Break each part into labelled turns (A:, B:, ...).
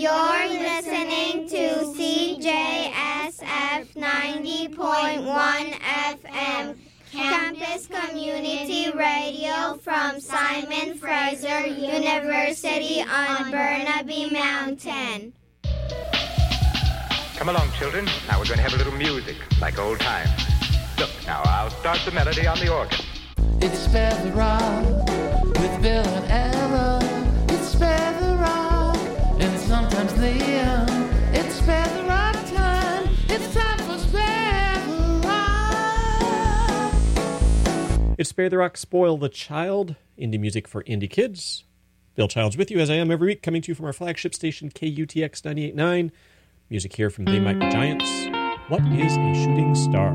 A: You're listening to CJSF 90.1 FM, Campus Community Radio from Simon Fraser University on Burnaby Mountain.
B: Come along, children. Now we're going to have a little music, like old times. Look, now I'll start the melody on the organ.
C: It's Feather Rock with Bill and Ella. It's Feather Rock and sometimes Liam. It's Feather Rock time. It's time for Feather Rock.
D: It's Spare the Rock, Spoil the Child, indie music for indie kids. Bill Childs with you, as I am every week, coming to you from our flagship station, KUTX 98.9. Music here from They Might Be Giants. What is a shooting star?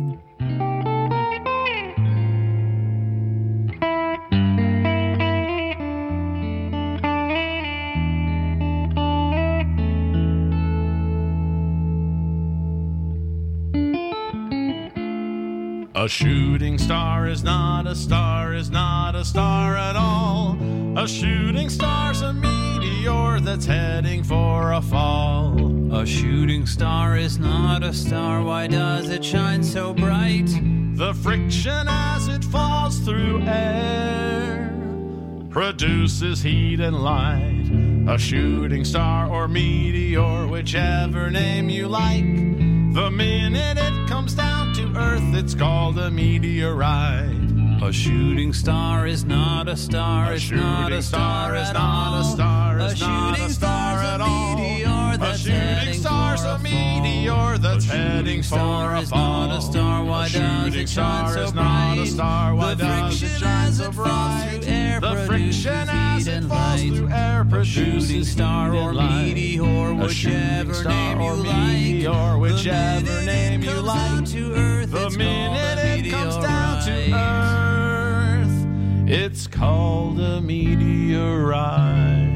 E: A shooting star is not a star, is not a star at all. A shooting star's a meteor that's heading for a fall.
F: A shooting star is not a star, why does it shine so bright?
E: The friction as it falls through air produces heat and light. A shooting star or meteor, whichever name you like. The minute it comes down to Earth, it's called a meteorite.
F: A shooting star is not a star, it's not a star at all.
E: A star
F: A
E: is not a
F: shooting
E: star
F: star's
E: at
F: a
E: all.
F: meteor that's
E: A shooting
F: heading
E: star's
F: for
E: a
F: a
E: meteor that's
F: fall.
E: heading for
F: star
E: a
F: is
E: fall.
F: not a star, why
E: A
F: does
E: shooting
F: it
E: star
F: shine so
E: is not a
F: bright?
E: star, why
F: The
E: does it
F: friction
E: shine
F: as
E: so
F: it falls
E: bright?
F: through air
E: The friction as
F: produces
E: it
F: heat
E: falls
F: and
E: through
F: light.
E: air
F: A
E: produces
F: shooting star
E: heat
F: or
E: and light.
F: meteor,
E: A shooting
F: whichever
E: star
F: name you
E: or
F: like.
E: meteor, whichever
F: The minute
E: name
F: it
E: you
F: comes
E: like.
F: down to Earth,
E: The
F: it's
E: minute
F: called a
E: it comes down to
F: meteorite.
E: Earth, it's called a meteorite.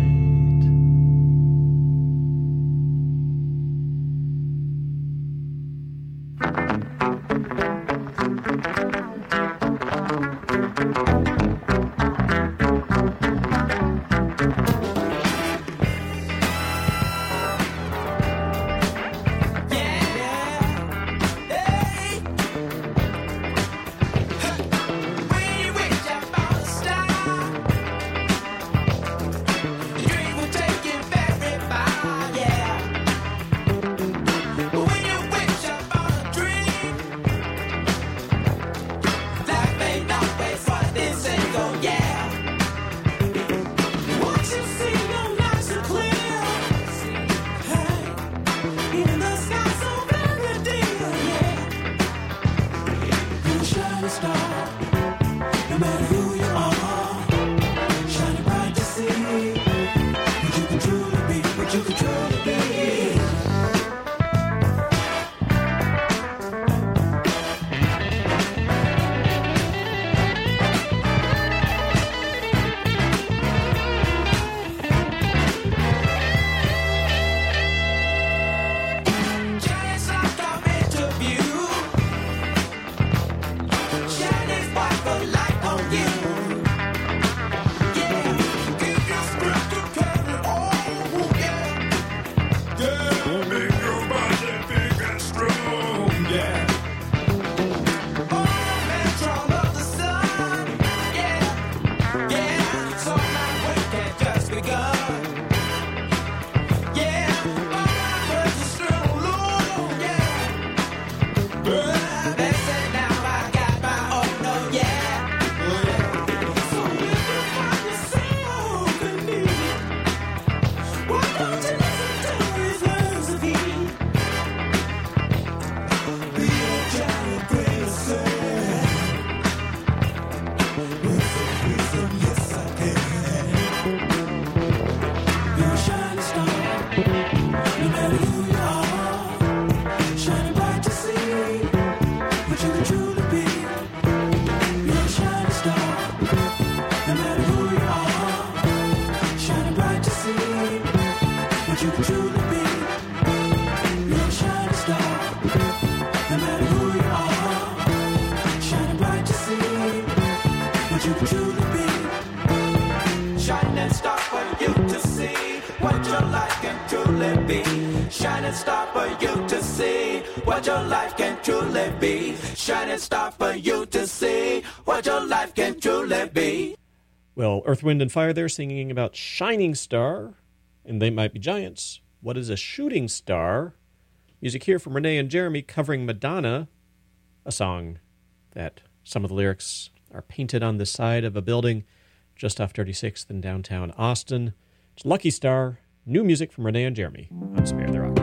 G: Shining star for you to see what you're like and do. what your life can truly be. Shining star for you to see what your life can truly be.
D: Well, Earth, Wind, and Fire there singing about Shining Star, and They Might Be Giants. What is a shooting star? Music here from Renee and Jeremy covering Madonna, a song that some of the lyrics are painted on the side of a building just off 36th in downtown Austin. It's Lucky Star, new music from Renee and Jeremy on Spare the Rock.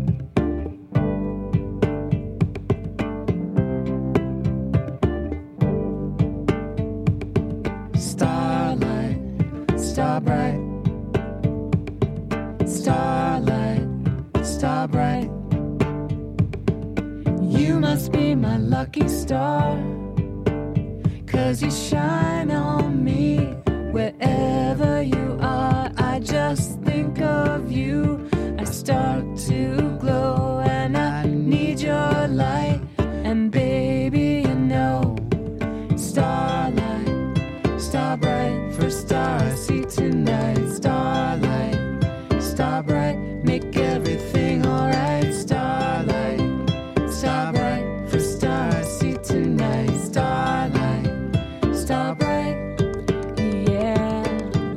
C: Starlight, star bright. Starlight, star bright. You must be my lucky star, 'cause you shine on me wherever you are. I just think of you, I start to glow, and I need your light. And baby, you know, starlight, star bright, first star I see tonight. Starlight, star bright, make everything alright. Starlight, star bright, first star I see tonight. Starlight, star bright, yeah.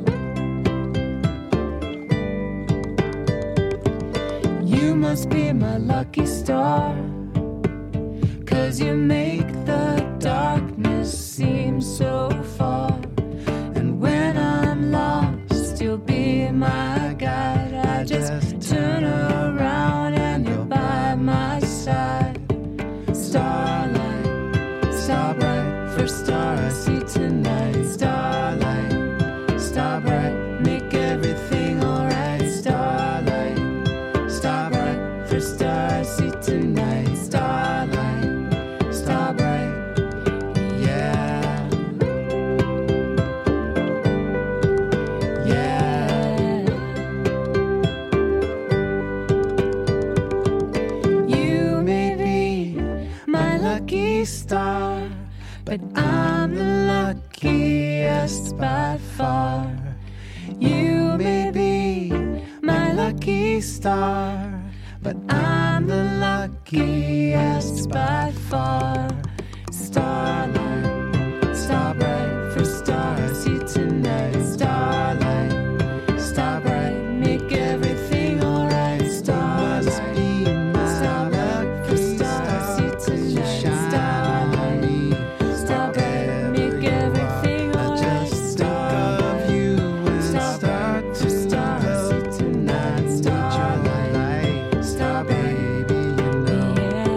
C: You must be my lucky star, 'cause you make the darkness seem so far. And when I'm lost, you'll be my guide. I just turn around and you're by my side. Starlight, star bright, first star I see tonight. Starlight, star bright, make everything alright. Starlight, star bright, first star I see tonight. Starlight, star bright, yeah. Yeah. You may be my lucky star, but I'm the luckiest by far. You may be my lucky star, but I'm the luckiest by far. Starlight, star bright, first star I see tonight. Starlight, star bright, make everything alright. Starlight, star bright, first star I see tonight. Starlight, star bright, make everything alright. Starlight, first star I see tonight. Starlight, star bright, yeah.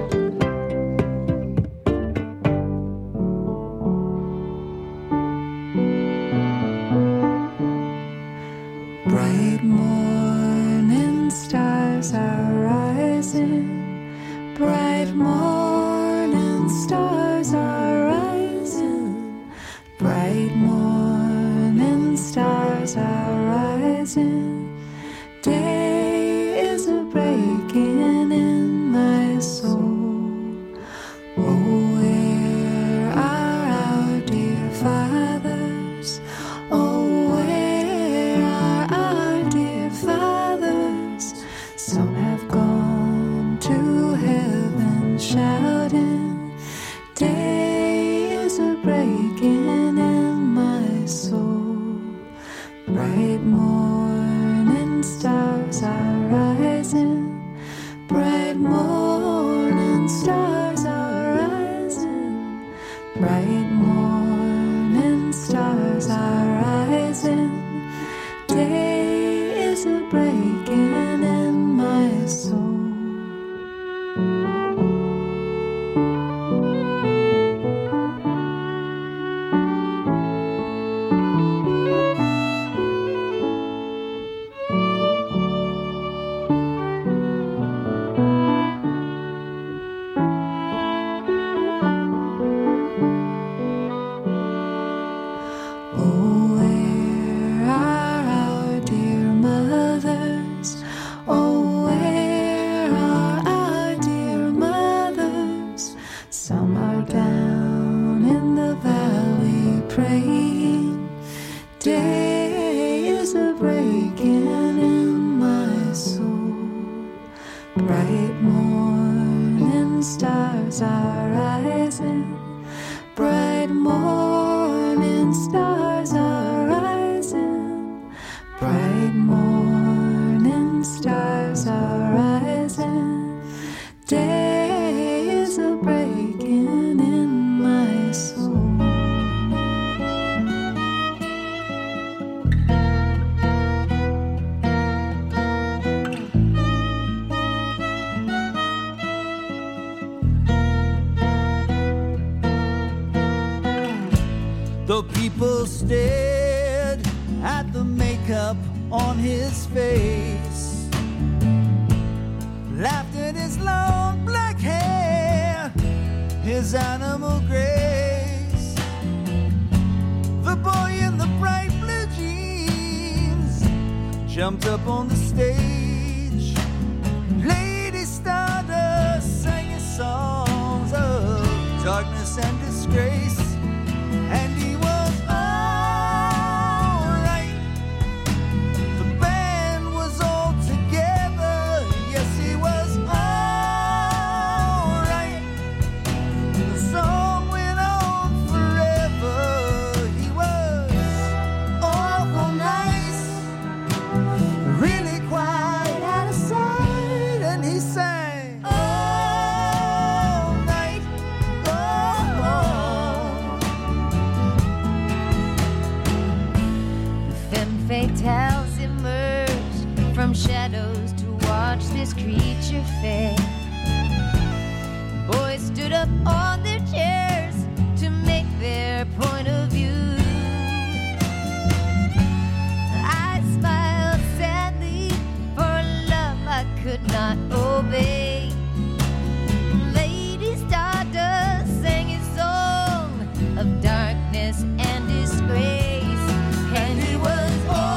C: Bright morning stars are rising. Bright morning stars are rising. Bright morning stars are rising. Day is a breaking in my soul. Oh, where are our dear fathers? Oh, where are our dear fathers? Some have gone to heaven shouting. Day is a breaking in my soul. Bright morning stars are rising. Bright morning stars are rising. Bright morning stars are rising. Day is a breaking in my soul. Oh, where are our dear mothers? Oh, where are our dear mothers? Some are down in the valley praying. Day is a breaking in my soul. Bright morning
H: stars are rising, bright morning stars are rising, days are breaking in my soul.
I: The people stared at the makeup on his face, laughed at his long black hair, his animal grace. The boy in the bright blue jeans jumped up on the stage. Lady Stardust sang his songs of darkness and disgrace. And he was alright. The band was all together. Yes, he was alright. The song went on forever. He was awful nice, really quite out of sight. And he sang all night long.
J: Fatales emerged from shadows to watch this creature fade. Boys stood up on their chairs to make their point of view. I smiled sadly for love I could not obey. Lady Stardust sang a song of darkness and disgrace. And he was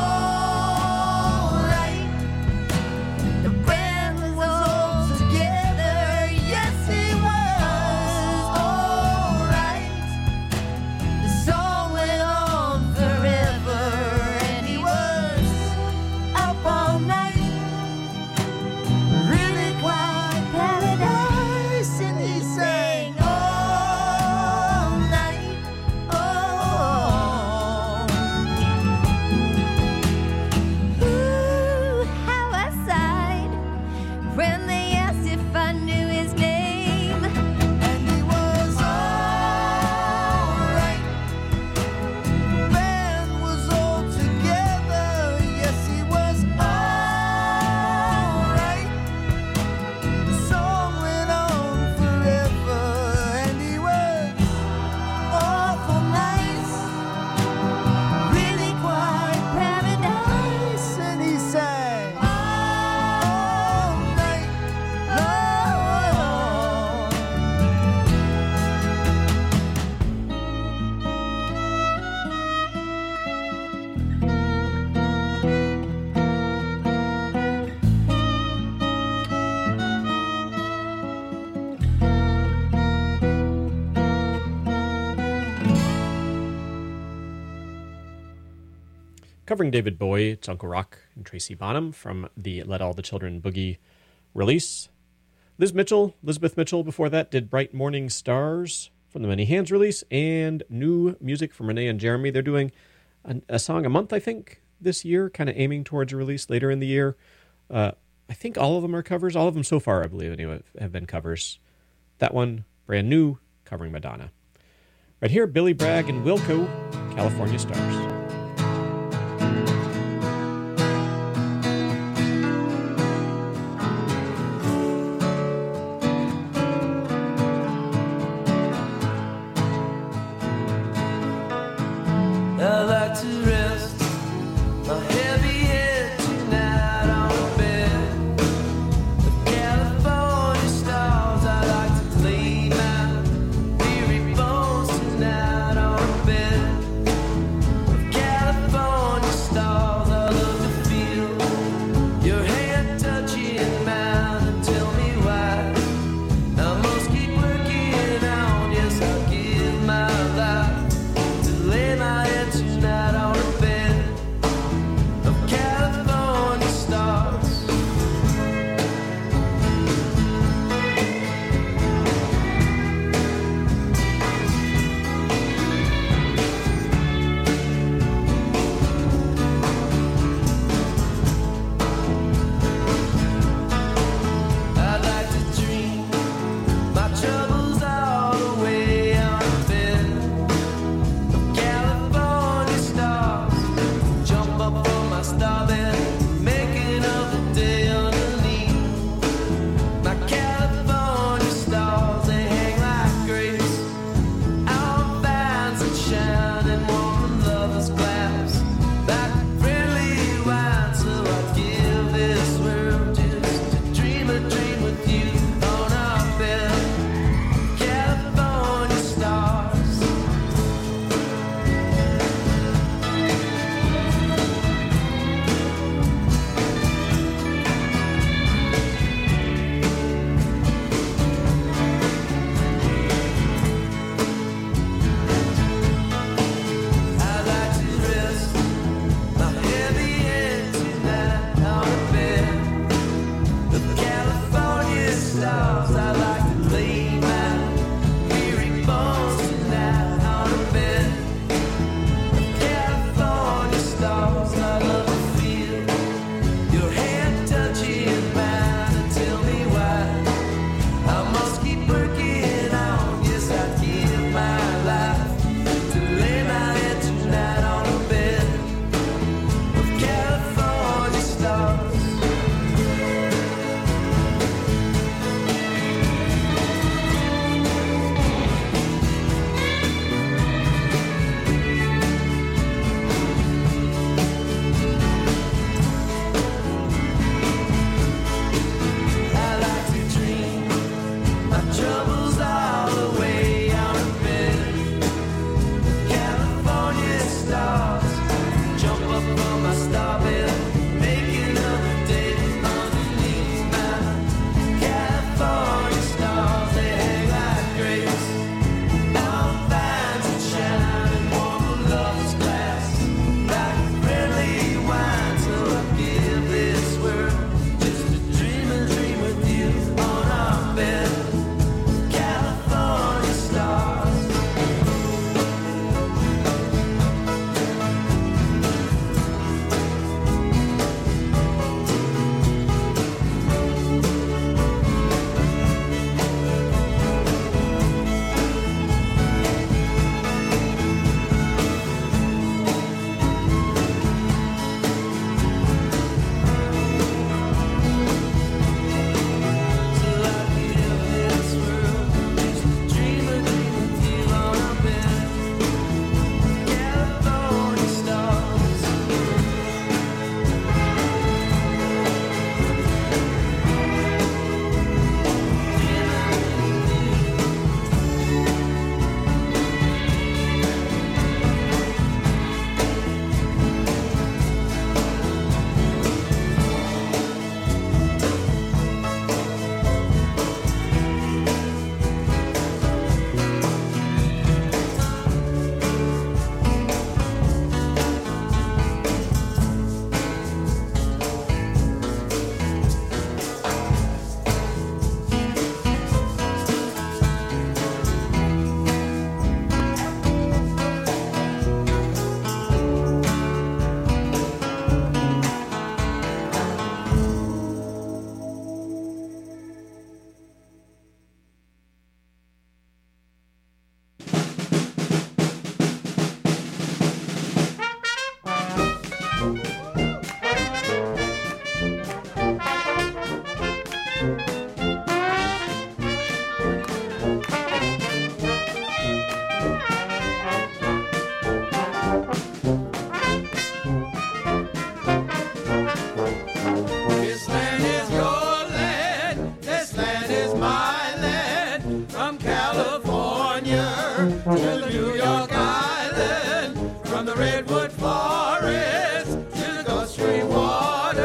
J: alright. The band was all together. Yes, he was alright. The song went on forever. And he was up all night, really quite paradise. And he sang all night. Oh. Ooh, how I sighed when they asked if I knew his name.
I: And he was alright. The band was all together. Yes, he was alright. The song went on forever. And he was awful nice, really quite paradise. And he sang all night long.
D: Covering David Bowie, it's Uncle Rock and Tracy Bonham from the Let All the Children Boogie release. Elizabeth Mitchell before that did Bright Morning Stars from the Many Hands release, and new music from Renee and Jeremy. They're doing a song a month, I think, this year, kind of aiming towards a release later in the year. I think all of them are covers. All of them so far, I believe, anyway, have been covers. That one, brand new, covering Madonna. Right here, Billy Bragg and Wilco, California Stars.
K: I like to rest my heavy head tonight on a bed of California stars. I like to lay my weary bones tonight on a bed of California stars. I love to feel your hand touching mine and tell me why I must keep working on. Yes, I'll give my life to lay my head tonight on a bed of
G: forest to the Gulf Stream waters.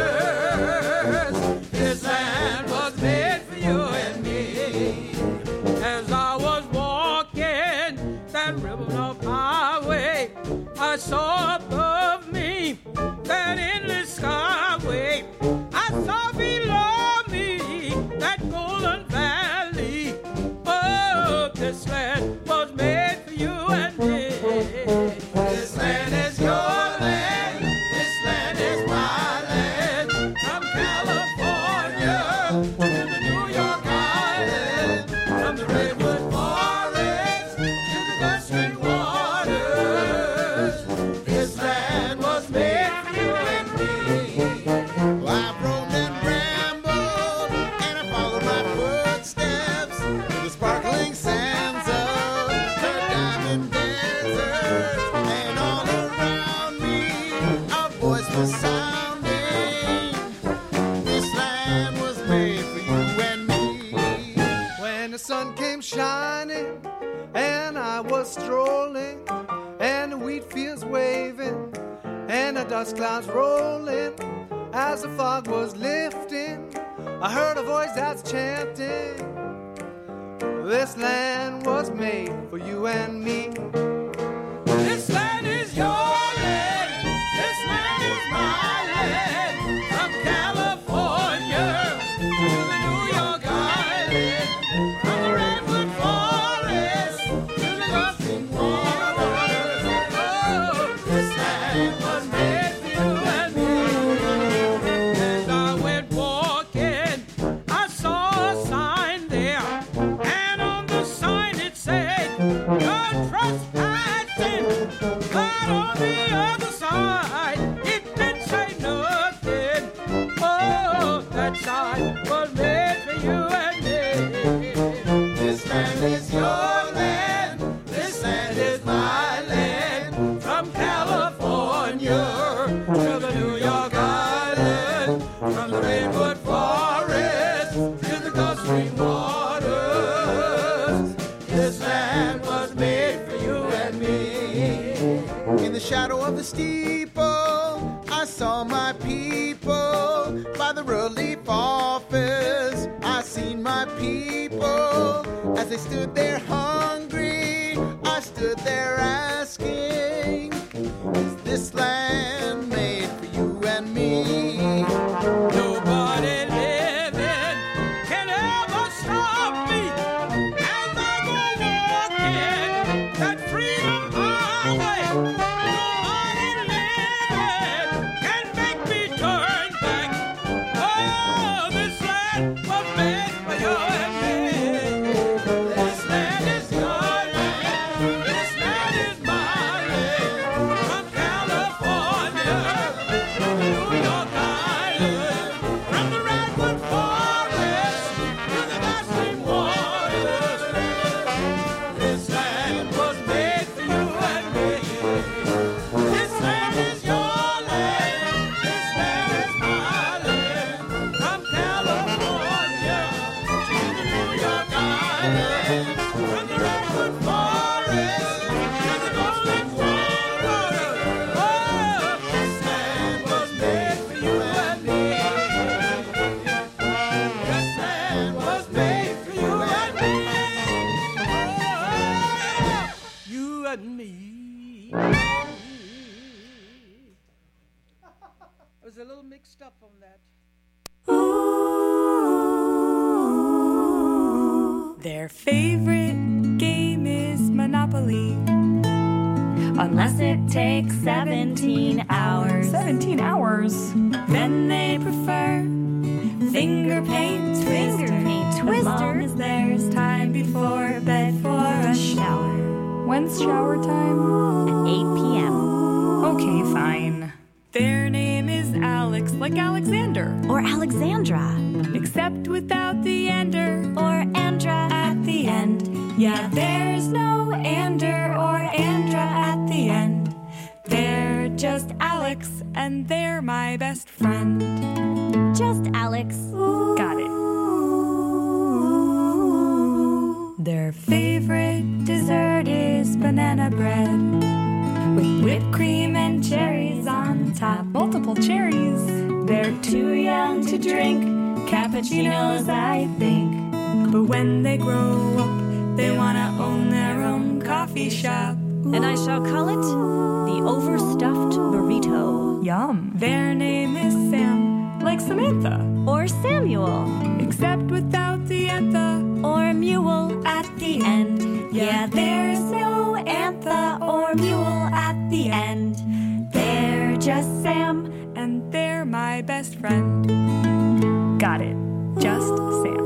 G: This land was made for you and me. As I was walking that river highway, I saw above me that endless skyway. I saw below me that golden valley. Oh, this land was made for you and me. This land is your land. This land is my land. From California to the New York Island, from the redwood forest to the Gulf Stream waters. This land was made for you and me. Well, I've roamed and rambled, and I followed my footsteps to the sparkling sands of the diamond desert. And all around me, a voice was sounding. This land was made for you and me.
I: When the sun came shining and I was strolling and the wheat fields waving and the dust clouds rolling as the fog was lifting, I heard a voice that's chanting, this land was made for you and me.
G: This land is your land. This land is my land. From California to the New York Island, from the redwood forest to the Gulf Stream waters. Oh, this land was made for you and me. As I went walking, I saw a sign there, and on the sign it said, "Don't trespassing." But on the other side, it didn't say nothing. Oh, that sign was made for you and me. This land is your land. This land is my land. From California to the New York Island, from the redwood forest to the Gulf Stream waters. This land was made for you and me. In the shadow of the steeple, I saw my people. By the relief office, I seen my people. As they stood there hungry, I stood there asking, is this land made for you and me? Nobody living can ever stop me as I go walking that freedom highway. Nobody living can make me turn back. Oh, this land was made for you and me. This land is your land. This land is my land. From California to the New York Island, from the redwood forest to the Gulf Stream waters. This land was made for you and me. This land is your land. This land is my land. From California to the New York Island, from the redwood forest to the golden waters. Oh, this land was made for you and me. This land was made for you and me. Oh, you and me. I was a little mixed up on that.
L: Their favorite game is Monopoly.
M: Unless it takes 17 hours.
L: 17 hours? Then they prefer finger paint twister. As long as there's time before bed for a shower. When's shower time?
M: At 8 p.m.
L: Okay, fine. Their name is Alex, like Alexander.
M: Or Alexandra.
L: Except without the ender.
M: Or Andra
L: at the end. Yeah, there's no Ander or Andra at the end. They're just Alex, and they're my best friend.
M: Just Alex.
L: Got it. Their favorite dessert is banana bread. with whipped cream and cherries on top. Multiple cherries. They're too young to drink cappuccinos, I think. But when they grow up, they want to own their own coffee shop.
M: And I shall call it the overstuffed burrito.
L: Yum. Their name is Sam, like Samantha.
M: Or Samuel.
L: Except without the antha.
M: Or mule
L: At the end.
M: Yeah, there's no antha or mule at the end. They're just Sam.
L: And they're my best friend. Got it. Just Sam.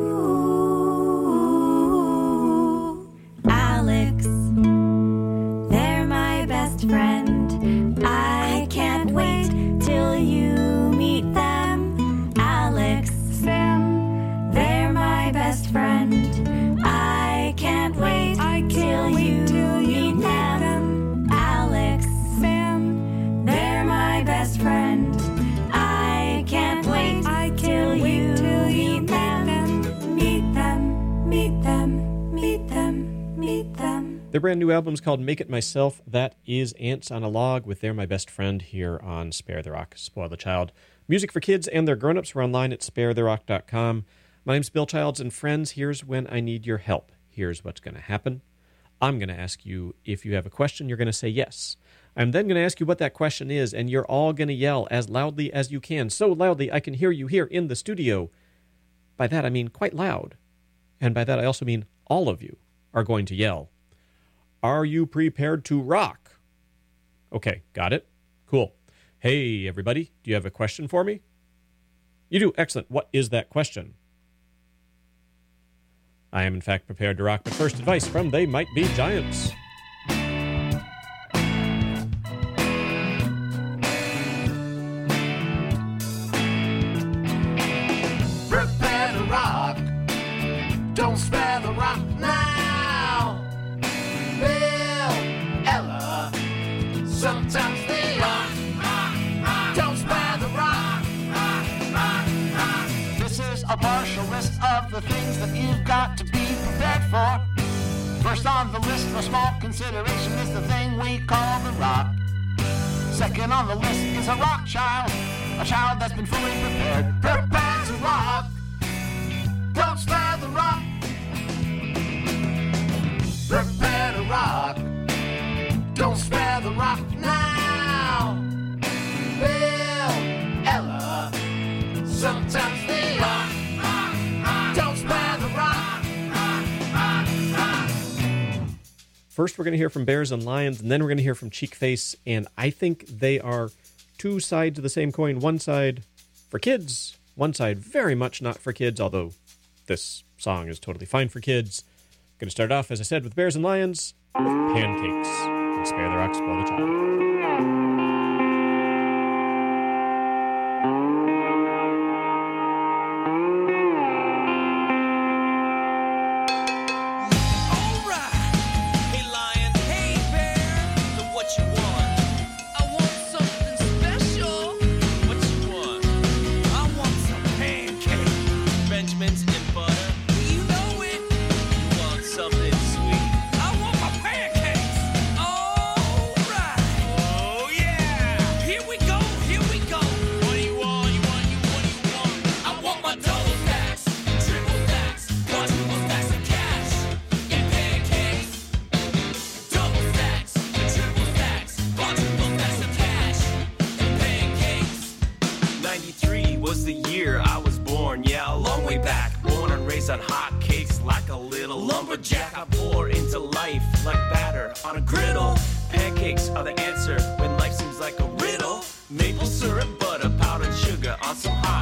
M: Alex, they're my best friend. I can't wait till you meet them. Alex,
L: Sam,
M: they're my best friend. I can't wait till you meet them. Alex,
L: Sam,
M: they're my best friend. I can't wait till you meet them. Meet them, meet them, meet them, meet them.
D: Their brand new album's called Make It Myself. That is Ants on a Log with They're My Best Friend here on Spare the Rock, Spoil the Child. Music for kids and their grown-ups. We're online at sparetherock.com. My name's Bill Childs, and friends, here's when I need your help. Here's what's going to happen. I'm going to ask you if you have a question. You're going to say yes. I'm then going to ask you what that question is, and you're all going to yell as loudly as you can, so loudly I can hear you here in the studio. By that I mean quite loud. And by that I also mean all of you are going to yell. Are you prepared to rock? Okay, got it? Cool. Hey, everybody, do you have a question for me? You do? Excellent. What is that question? I am, in fact, prepared to rock, but first advice from They Might Be Giants.
K: Prepare to rock. Don't spare the rock now. Bill, Ella, sometimes they rock. Don't spare the rock. This is a partial list of the things that you've got to be prepared for. First on the list for small consideration is the thing we call the rock. Second on the list is a rock child, a child that's been fully prepared. Prepare to rock. Don't spare the rock. Prepare to rock. Don't spare the rock now. Bill, Ella, sometimes they rock. Don't spare the rock.
D: First, we're going to hear from Bears and Lions, and then we're going to hear from Cheek Face, and I think they are two sides of the same coin. One side for kids, one side very much not for kids, although this song is totally fine for kids. Going to start off, as I said, with Bears and Lions, with Pancakes. And Spare the Rock, Spoil the Child.
K: On hot cakes like a little lumberjack. I pour into life like batter on a griddle. Pancakes are the answer when life seems like a riddle. Maple syrup, butter, powdered sugar on some hot